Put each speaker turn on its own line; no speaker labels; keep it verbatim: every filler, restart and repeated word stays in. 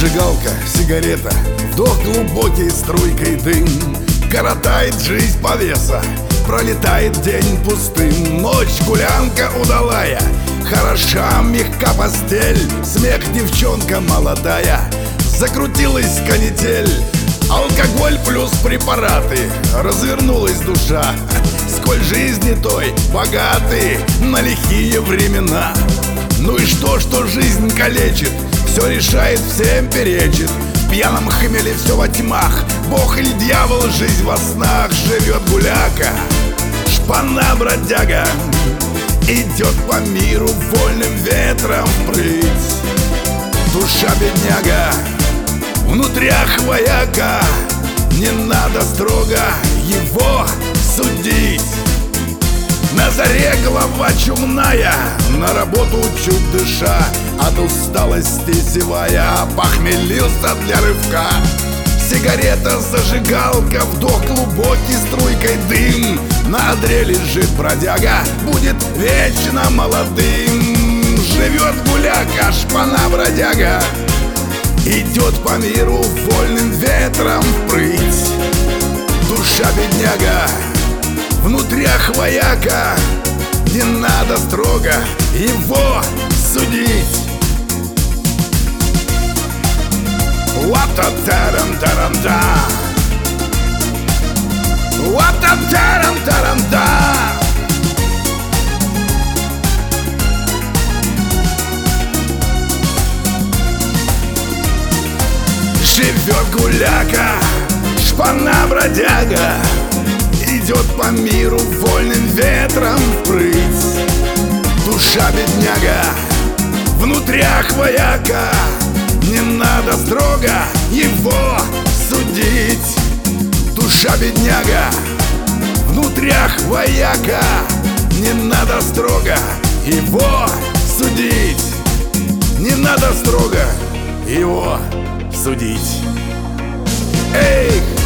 Зажигалка, сигарета, вдох глубокий струйкой дым. Коротает жизнь повеса, пролетает день пустым. Ночь гулянка удалая, хороша мягка постель. Смех девчонка молодая, закрутилась канитель. Алкоголь плюс препараты, развернулась душа. Сколь жизни той богаты на лихие времена. Ну и что, что жизнь калечит, все решает, всем перечит. В пьяном хмеле все во тьмах, бог или дьявол, жизнь во снах. Живет гуляка, шпана-бродяга, идет по миру вольным ветром впрыть. Душа бедняга, внутрях вояка, не надо строго его судить. На заре голова чумная, на работу чуть дыша, от усталости зевая, похмелился для рывка. Сигарета, зажигалка, вдох глубокий струйкой дым. На одре лежит бродяга, будет вечно молодым. Живет гуляка, шпана-бродяга, идет по миру вольным ветром впрыть. Душа бедняга, внутрях вояка, не надо строго его судить. Уа-та-тарам-тарам-да, уа-та-тарам-тарам-да. Живет гуляка, шпана-бродяга, идет по миру вольным ветром впрыть. Душа бедняга, внутрях вояка, не надо строго его судить. Душа бедняга, внутрях вояка, не надо строго его судить. Не надо строго его судить. Эй!